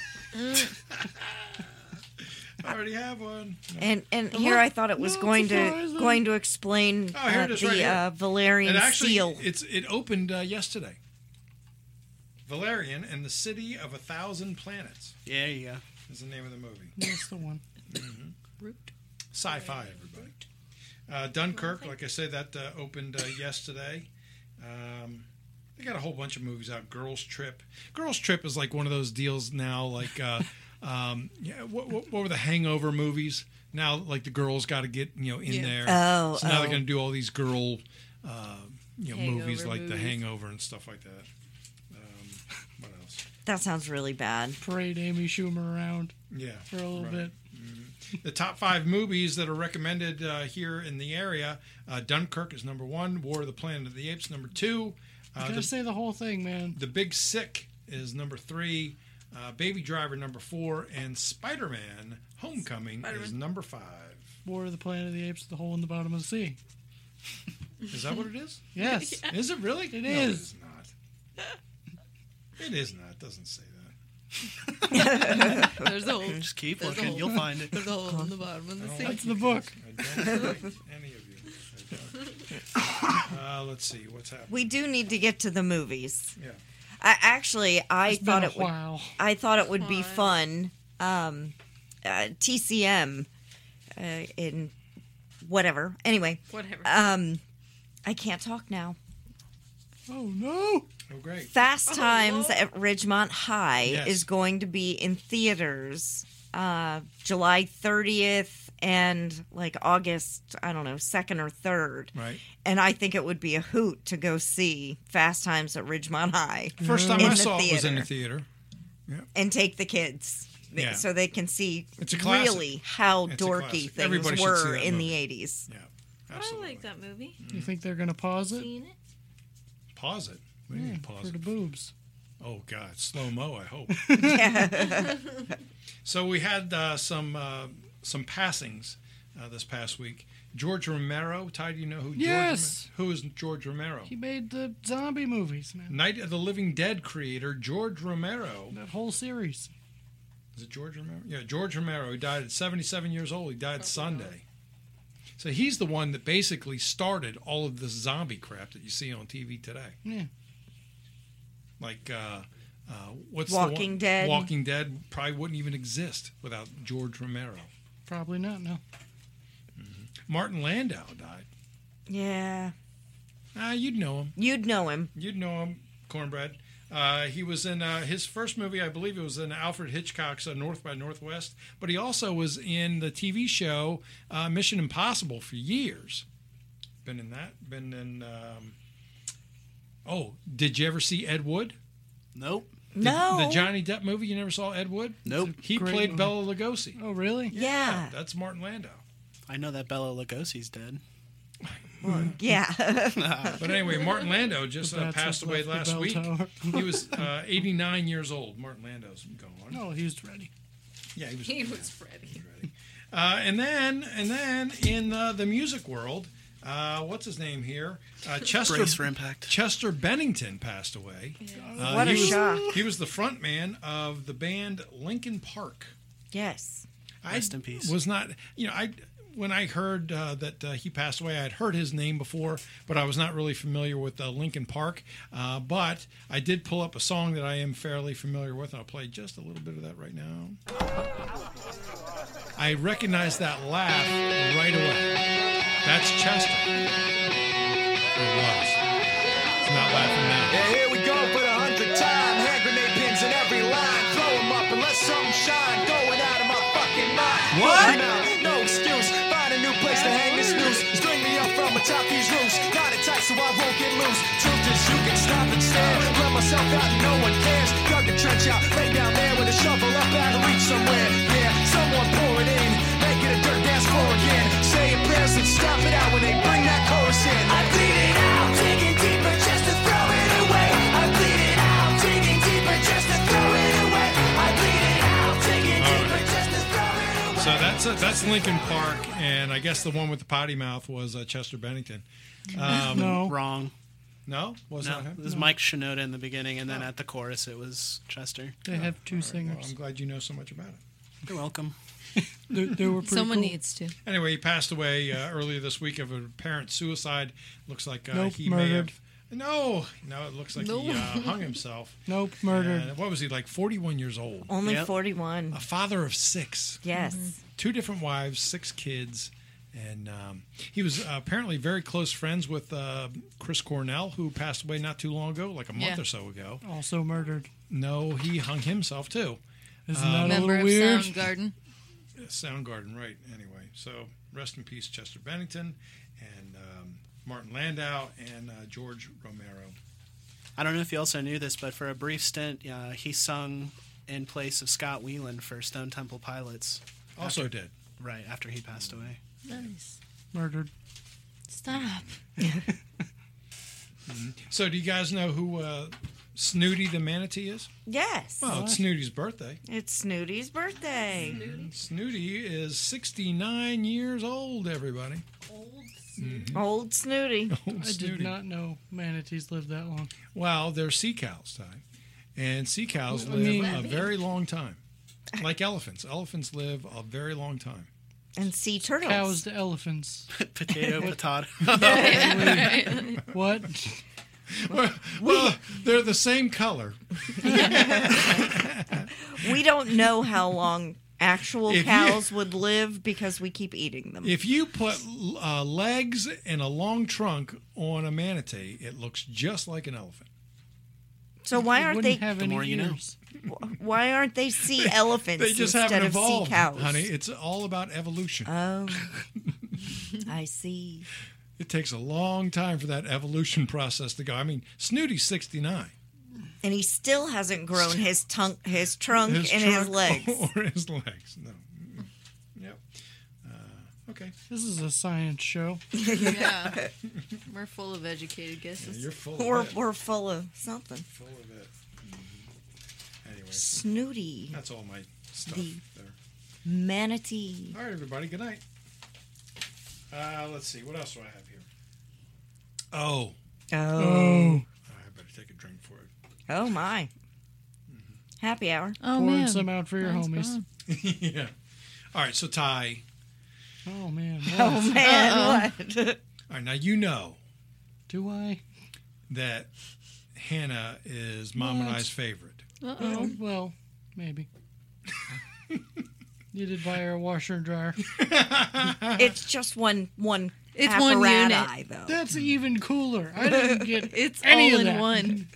I already have one. And and here I thought it was No, going to surprising. going to explain Oh, here uh, it is the right here. uh, Valerian It actually seal. it's it opened uh, yesterday. Valerian and the City of a Thousand Planets Yeah, there you go. is the name of the movie. That's the one. Sci-fi, everybody. Uh, Dunkirk, like I said, that uh, opened uh, yesterday. Um, they got a whole bunch of movies out. Girls Trip. Girls Trip is like one of those deals now. Like, uh, um, yeah, what, what, what were the Hangover movies? Now, like the girls got to get you know in Yeah. there. Oh, so now oh. they're going to do all these girl, uh, you know, Hangover movies like The movies. Hangover and stuff like that. Um, what else? That sounds really bad. Parade Amy Schumer around Yeah, for a little right. bit. The top five movies that are recommended uh, here in the area: uh, Dunkirk is number one. War of the Planet of the Apes number two. You Uh, gotta the, say the whole thing, man. the Big Sick is number three. uh, Baby Driver number four, and Spider-Man Homecoming Spider-Man. is number five. War of the Planet of the Apes, The Hole in the Bottom of the Sea. Is that what it is? Yes. Is it really? It no, is. It is not. It is not. It doesn't say that. There's a hole. Just keep There's a looking. hole. You'll find it. There's a hole in the bottom of the I don't sea. like That's you the book. guys. I don't like any of you. I don't. Uh, let's see. What's happening? We do need to get to the movies. Yeah. I, actually, I It's thought been a it would. while. I thought it would be Why? fun. Um, uh, T C M uh, in whatever. Anyway, Whatever. um, I can't talk now. Oh, no. Oh, great. Fast Oh, Times Lord. at Ridgemont High Yes. is going to be in theaters uh, July thirtieth and like August, I don't know, second or third. Right. And I think it would be a hoot to go see Fast Times at Ridgemont High First time In I the saw it was in the theater. theater. and take the kids. Yeah. So they can see It's a classic. really how It's a dorky classic. things Everybody should see were that in movie. the eighties. Yeah. I Absolutely. like that movie. You think they're going to pause it? Seen it? Pause it. What do you Yeah, mean pause for it? the boobs. Oh, God. Slow mo, I hope. Yeah. So we had uh, some uh, some passings uh, this past week. George Romero. Ty, do you know who? Yes. George, Who is George Romero? He made the zombie movies, man. Night of the Living Dead creator George Romero. That whole series. Is it George Romero? Yeah, George Romero. He died at seventy-seven years old. He died Sunday. So he's the one that basically started all of this zombie crap that you see on T V today. Yeah. Like, uh, uh, what's Walking the one? Dead. Walking Dead probably wouldn't even exist without George Romero. Probably not, no. Martin Landau died. Yeah. Ah, you'd know him. You'd know him. You'd know him, Cornbread. Uh, he was in uh, his first movie, I believe it was in Alfred Hitchcock's uh, North by Northwest, but he also was in the T V show uh, Mission Impossible for years. Been in that. Been in. Um, oh, did you ever see Ed Wood? Nope. The, No. The Johnny Depp movie. You never saw Ed Wood? Nope. He Great played movie. Bela Lugosi. Oh, really? Yeah. That's Martin Landau. I know that Bela Lugosi's dead. Yeah. But anyway, Martin Landau just The uh, bats passed have away left the last bell week. tower. He was uh, eighty-nine years old. Martin Landau's gone. No, he was ready. Yeah, he was. He was ready. Uh, and then, and then in uh, the music world, uh, what's his name here? Uh, Chester Brace for impact. Chester Bennington passed away. Uh, What he a was, shock. He was the front man of the band Linkin Park. Yes. Rest I in peace. Was not, you know, I when I heard uh, that uh, he passed away, I'd heard his name before, but I was not really familiar with uh, Linkin Park. Uh, but I did pull up a song that I am fairly familiar with, and I'll play just a little bit of that right now. I recognize that laugh right away. That's Chester. Or was. It's not laughing now. Yeah, here we go for the hundredth time. Hand grenade pins in every line. Throw them up and let something shine. Going out of my fucking mind. What? Now, no excuse. Find a new place to hang this noose. String me up from atop these roofs. Got it tight so I won't get loose. Truth is you can stop and stare. Let myself out and no one cares. Dug the trench out. Lay down there with a shovel up out of reach somewhere. Yeah, someone pour it in. Make it a dirt dance floor again. Say your prayers and stop it out when they bring that chorus in. I bleed it out, digging deeper just to throw it away. I bleed it out, digging deeper just to throw it away. I bleed it out, digging deeper just to throw it away. So that's uh, that's Linkin Park, and I guess the one with the potty mouth was uh, Chester Bennington. Um, No. Wrong. No, was No, not it him. was Mike Shinoda in the beginning, and then at the chorus it was Chester. They have two Well, singers. I'm glad you know so much about it. You're welcome. They, they were pretty Someone cool. needs to. Anyway, he passed away uh, earlier this week of a apparent suicide. Looks like uh, Nope, he may murdered. have. No, no, it looks like No. he uh, hung himself. Nope, murdered. And what was he, like forty-one years old? Only Yep. forty-one. A father of six. Yes. Two different wives, six kids. And um, he was uh, apparently very close friends with uh, Chris Cornell, who passed away not too long ago, like a month Yeah. or so ago. Also murdered. No, he hung himself too. Isn't that a Member little of weird? Soundgarden. Soundgarden, right. Anyway, so rest in peace, Chester Bennington, and um, Martin Landau, and uh, George Romero. I don't know if you also knew this, but for a brief stint, uh, he sung in place of Scott Weiland for Stone Temple Pilots. Also did. Right after he passed away. Nice. Murdered. Stop. So do you guys know who uh, Snooty the manatee is? Yes. Well, it's Snooty's birthday. It's Snooty's birthday. Snooty is sixty-nine years old, everybody. Old Snooty. Old I did Snooty. not know manatees live that long. Well, they're sea cows, Ty. And sea cows I live mean- a very long time. Like elephants. Elephants live a very long time. And sea turtles. Cows to elephants. Potato, potato. What? Well, well, they're the same color. We don't know how long actual If you- cows would live because we keep eating them. If you put uh, legs and a long trunk on a manatee, it looks just like an elephant. So why They aren't wouldn't they have The any more you know. ears. why aren't they sea elephants They just instead haven't of sea evolved, cows? honey. It's all about evolution. Oh, I see. It takes a long time for that evolution process to go. I mean, Snooty's sixty-nine. And he still hasn't grown his tongue, his trunk, His and his trunk legs. Or his legs. No. Mm-mm. Yep. Uh, okay. This is a science show. Yeah. We're full of educated guesses. You're full We're, of it. we're full of something. Full of it. Mhm. Anyway, Snooty, that's all my stuff The- there. manatee. All right, everybody. Good night. Uh, let's see. What else do I have here? Oh. Oh, I better take a drink for it. oh my! Happy hour. Oh, Pouring man. some out for your Mine's homies. gone. Yeah. All right, so Ty. Oh, man. Oh what? man, what? All right, now you know Do I? that Hannah is Mom and What? I's favorite. Uh-oh. Oh, well, maybe. You did buy her a washer and dryer. It's just one one. It's one unit. apparati, though. That's even cooler. I didn't get It's any all of in that. one.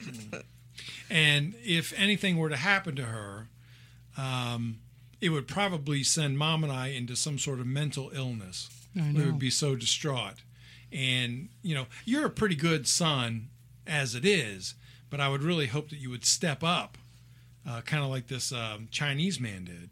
And if anything were to happen to her, um, it would probably send Mom and I into some sort of mental illness. I We know. would be so distraught. And, you know, you're a pretty good son as it is, but I would really hope that you would step up, uh, kind of like this um, Chinese man did.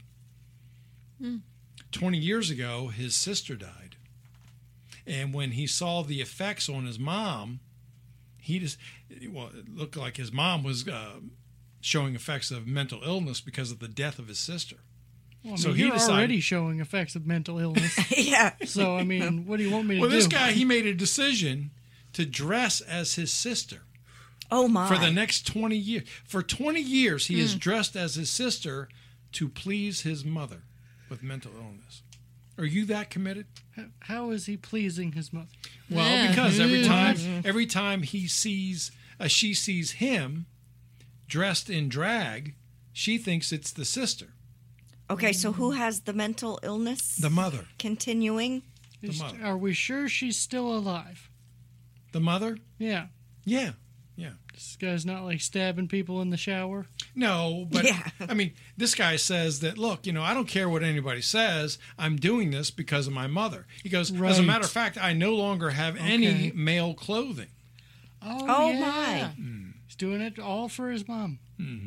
twenty years ago, his sister died. And when he saw the effects on his mom, he just, well, it looked like his mom was uh, showing effects of mental illness because of the death of his sister. Well, I mean, So he you're decided- already showing effects of mental illness. Yeah. So, I mean, what do you want me to Well, do? this guy, he made a decision to dress as his sister Oh my. for the next twenty years. For twenty years, he has dressed as his sister to please his mother with mental illness. Are you that committed? How is he pleasing his mother? Well, Yeah. because every time, every time he sees, uh, she sees him dressed in drag, she thinks it's the sister, Okay, so who has the mental illness? the mother, Continuing. Is- mother. Are we sure she's still alive? the mother. Yeah. Yeah, yeah. This guy's not like stabbing people in the shower. No, but Yeah. I mean, this guy says that, look, you know, I don't care what anybody says. I'm doing this because of my mother. He goes, as a Right. matter of fact, I no longer have any Okay. male clothing. Oh, Oh, yeah. my. He's doing it all for his mom.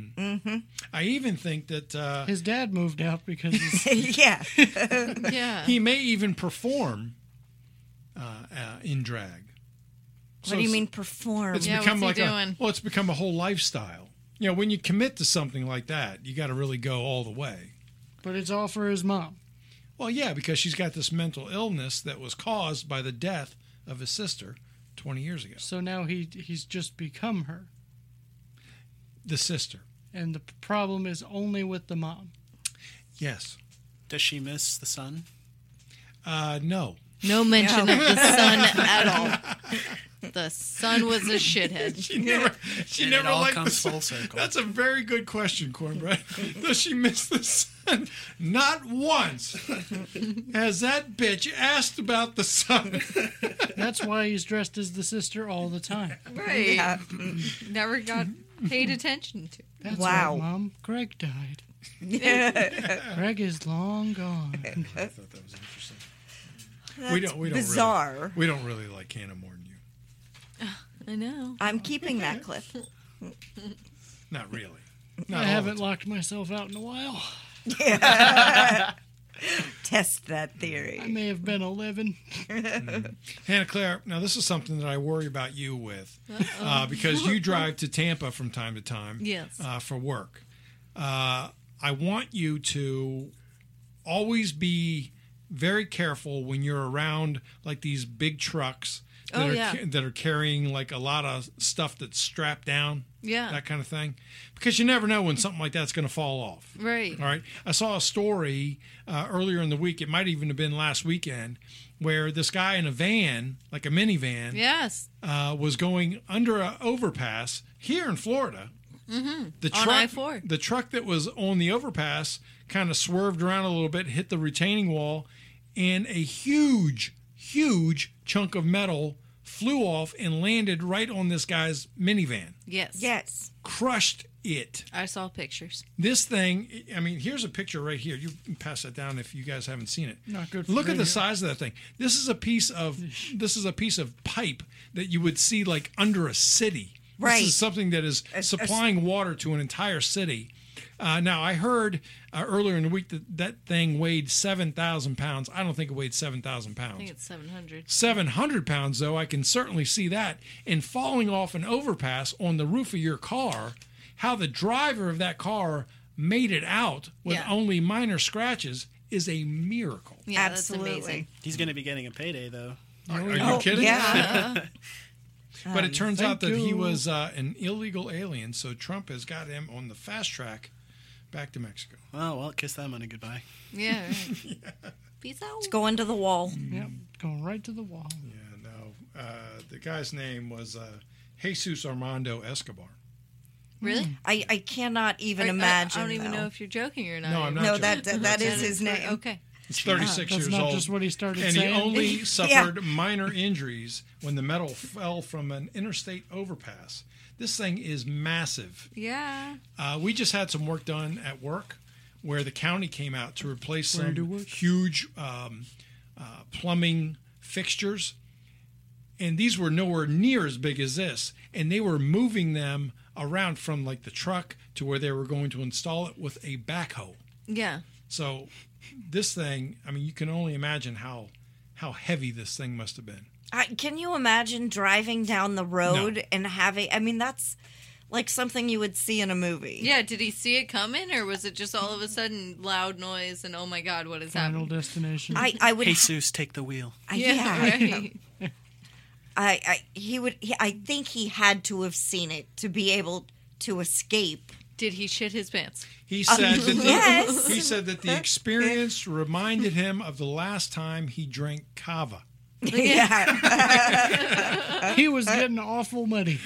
I even think that uh, His dad moved out because he's, Yeah. Yeah. he may even perform uh, uh, in drag. What do you mean perform? It's Yeah, become what's he like doing? a well, it's become a whole lifestyle. You know, when you commit to something like that, you got to really go all the way. but it's all for his mom. Well, yeah, because she's got this mental illness that was caused by the death of his sister twenty years ago. So now he he's just become her. The sister. And the problem is only with the mom. Yes. Does she miss the sun? Uh, no. No mention of the sun at all. The sun was a shithead. She never. She And never it all liked the comes sun. full circle. That's a very good question, Cornbread. Does she miss the sun? Not once has that bitch asked about the sun. That's why he's dressed as the sister all the time. Right. Yeah. Never got paid attention to. That's Wow. right, Mom. Greg died. Greg is long gone. I thought that was interesting. That's we don't. We don't bizarre. Really, we don't really like Hannah more than you. I know. I'm keeping that clip. Not really. Not I all haven't the locked myself out in a while. Test that I theory. may have been eleven. Hannah Claire, now this is something that I worry about you with uh, because you drive to Tampa from time to time Yes. uh, for work. Uh, I want you to always be very careful when you're around like these big trucks that, Oh, are, yeah. ca- that are carrying like a lot of stuff that's strapped down, Yeah. that kind of thing, because you never know when something like that's going to fall off. Right. All right. I saw a story uh, earlier in the week. It might even have been last weekend, where this guy in a van, like a minivan, Yes. uh, was going under an overpass here in Florida. Mm-hmm. The On truck, I four. the truck that was on the overpass, kind of swerved around a little bit, hit the retaining wall, and a huge, huge chunk of metal flew off and landed right on this guy's minivan, Yes. Yes. crushed it. I saw pictures. This thing, I mean, here's a picture right here. You can pass that down if you guys haven't seen it. Not good for Look at radio. the size of that thing. This is a piece of this is a piece of pipe that you would see like under a city. Right. This is something that is a- supplying water to an entire city. Uh, now, I heard uh, earlier in the week that that thing weighed seven thousand pounds. I don't think it weighed seven thousand I pounds. think it's seven hundred. seven hundred pounds, though, I can certainly see that. And falling off an overpass on the roof of your car, how the driver of that car made it out with Yeah. only minor scratches is a miracle. Yeah, Absolutely. that's amazing. He's going to be getting a payday, though. Are, are you Oh, kidding? yeah. But it turns out thank that he you. was uh, an illegal alien, so Trump has got him on the fast track back to Mexico. Oh, well, kiss that money goodbye. Yeah. Right. Peace out. It's going to the wall. Yep, going right to the wall. Yeah, no. Uh, the guy's name was uh, Jesus Armando Escobar. Really? I, I cannot even I- I- imagine. I, don't even though. know if you're joking or not. No, I'm not No, joking. that that, that is his name. Okay. He's thirty-six That's years not old. just what he started and he saying. only suffered minor injuries when the metal fell from an interstate overpass. This thing is massive. Yeah. Uh, we just had some work done at work where the county came out to replace Where you do some work? huge um, uh, plumbing fixtures. And these were nowhere near as big as this. And they were moving them around from like the truck to where they were going to install it with a backhoe. Yeah. So this thing, I mean, you can only imagine how how heavy this thing must have been. I, can you imagine driving down the road No. and having? I mean, that's like something you would see in a movie. Yeah. Did he see it coming, or was it just all of a sudden loud noise and oh my god, what is Final happening? destination. I I would. Jesus, take the wheel. I, yeah. Right. I, I he would. He, I think he had to have seen it to be able to escape. Did he shit his pants? He said that the, yes. he said that the experience reminded him of the last time he drank kava. Yeah. He was getting awful muddy.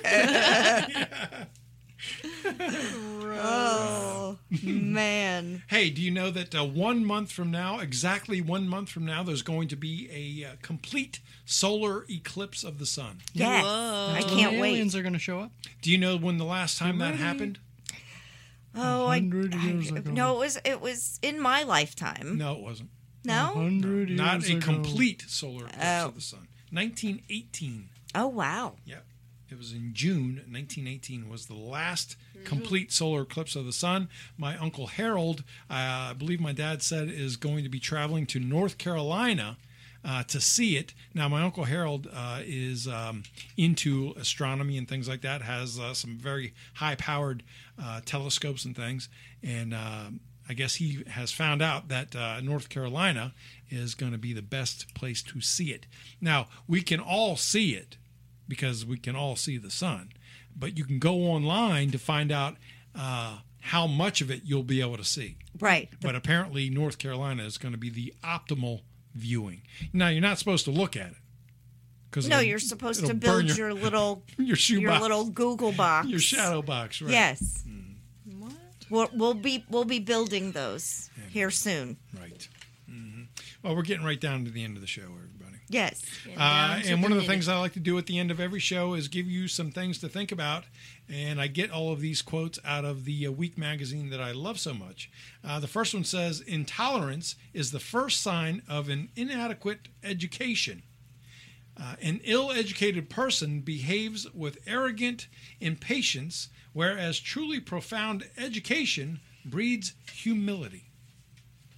Oh man. Hey, do you know that uh, one month from now, exactly one month from now, there's going to be a uh, complete solar eclipse of the sun? Yes. Whoa. I The can't wait. aliens are going to show up. Do you know when the last time that happened? Oh, I, hundred years I- ago. no. It was it was in my lifetime. No, it wasn't. No. Hundred years Not a ago. complete solar eclipse Oh. of the sun. nineteen eighteen. Oh wow. Yeah. It was in June nineteen eighteen was the last complete solar eclipse of the sun. My Uncle Harold, uh, I believe my dad said, is going to be traveling to North Carolina uh, to see it. Now, my Uncle Harold uh, is um, into astronomy and things like that, has uh, some very high-powered uh, telescopes and things, and um I guess he has found out that uh, North Carolina is going to be the best place to see it. Now, we can all see it because we can all see the sun, but you can go online to find out uh, how much of it you'll be able to see. Right. But apparently, North Carolina is going to be the optimal viewing. Now, you're not supposed to look at it. 'cause No, it'll- you're supposed it'll to burn build your, little your shoe your box, little Google box. your shadow box, right? Yes. What? We'll, we'll be we'll be building those here soon. Right. hmm Well, we're getting right down to the end of the show, everybody. Yes. Getting Uh, down to and one of the minute. things I like to do at the end of every show is give you some things to think about. And I get all of these quotes out of the uh, Week magazine that I love so much. Uh, the first one says, "Intolerance is the first sign of an inadequate education. Uh, an ill-educated person behaves with arrogant impatience, whereas truly profound education breeds humility."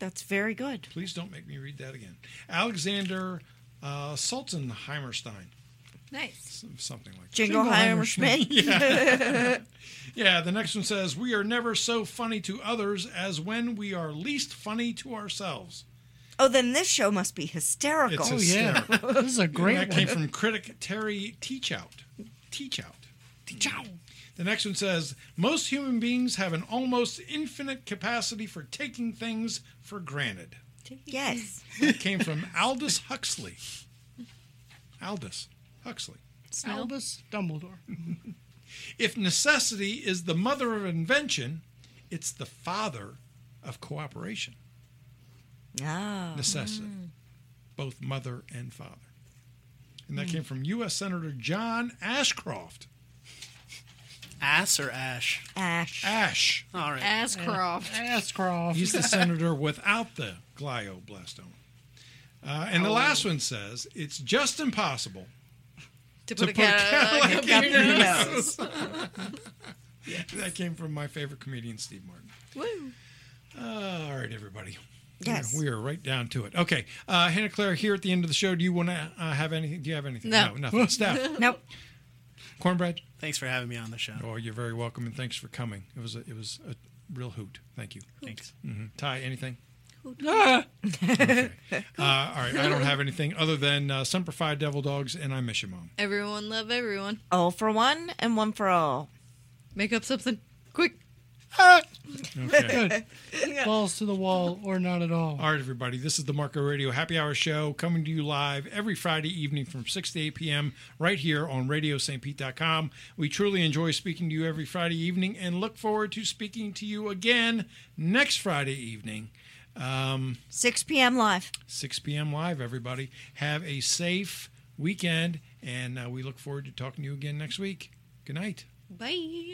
That's very good. Please don't make me read that again. Alexander uh, Sulzenheimerstein. Nice. Something like that. Jingleheimer Schmidt. Yeah. Yeah, the next one says, we are never so funny to others as when we are least funny to ourselves. Oh, then this show must be hysterical. It's Oh, yeah. This is a great That one. came from critic Terry Teachout. Teachout. Teachout. The next one says, most human beings have an almost infinite capacity for taking things for granted. Yes. That came from Aldous Huxley. Aldous Huxley. Albus Dumbledore. If necessity is the mother of invention, it's the father of cooperation. Oh. Necessity. Both mother and father. And that came from U S Senator John Ashcroft. Ass or ash? Ash. Ash. All right. Ashcroft. Ashcroft. He's the senator without the glioblastoma. Uh, and the last one says, it's just impossible To to put put a a cat Cadillac in your nose. That came from my favorite comedian, Steve Martin. Woo. Uh, all right, everybody. Yes. We are right down to it. Okay. Uh, Hannah Claire, here at the end of the show, do you want to uh, have anything? Do you have anything? No. nothing. Steph, Nope. Cornbread? Thanks for having me on the show. Oh, you're very welcome, and thanks for coming. It was a, it was a real hoot. Thank you. Thanks. hmm Ty, anything? Ah! Okay. Uh, all right. I don't have anything other than uh, Semper Fi Devil Dogs, and I miss you, Mom. Everyone love everyone. All for one and one for all. Make up something. Quick. Okay. Good. Balls to the wall or not at all. All right, everybody. This is the Marco Radio Happy Hour Show coming to you live every Friday evening from six to eight p.m. right here on radio st pete dot com. We truly enjoy speaking to you every Friday evening and look forward to speaking to you again next Friday evening. Um, six p.m. live. six p.m. live, everybody. Have a safe weekend, and uh, we look forward to talking to you again next week. Good night. Bye.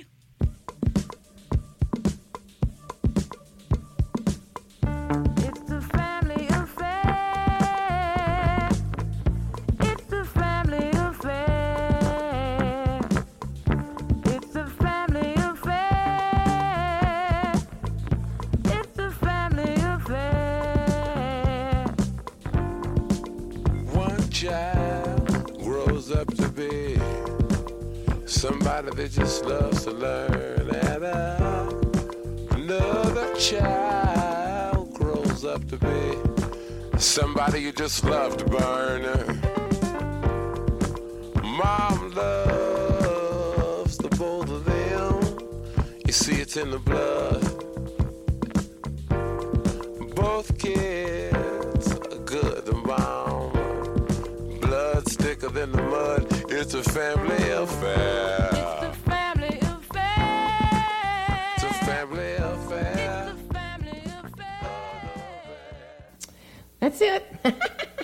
It's the family affair. It's the family affair. It's the family affair. It's the family affair. One child grows up to be somebody that just loves to learn, and uh, another child grows up to be somebody you just love to burn. Mom loves the both of them. You see, it's in the blood. Both kids are good and bomb. Blood's thicker than the mud. It's a family affair. It's the family affair. It's a family affair. It's the family affair. That's it.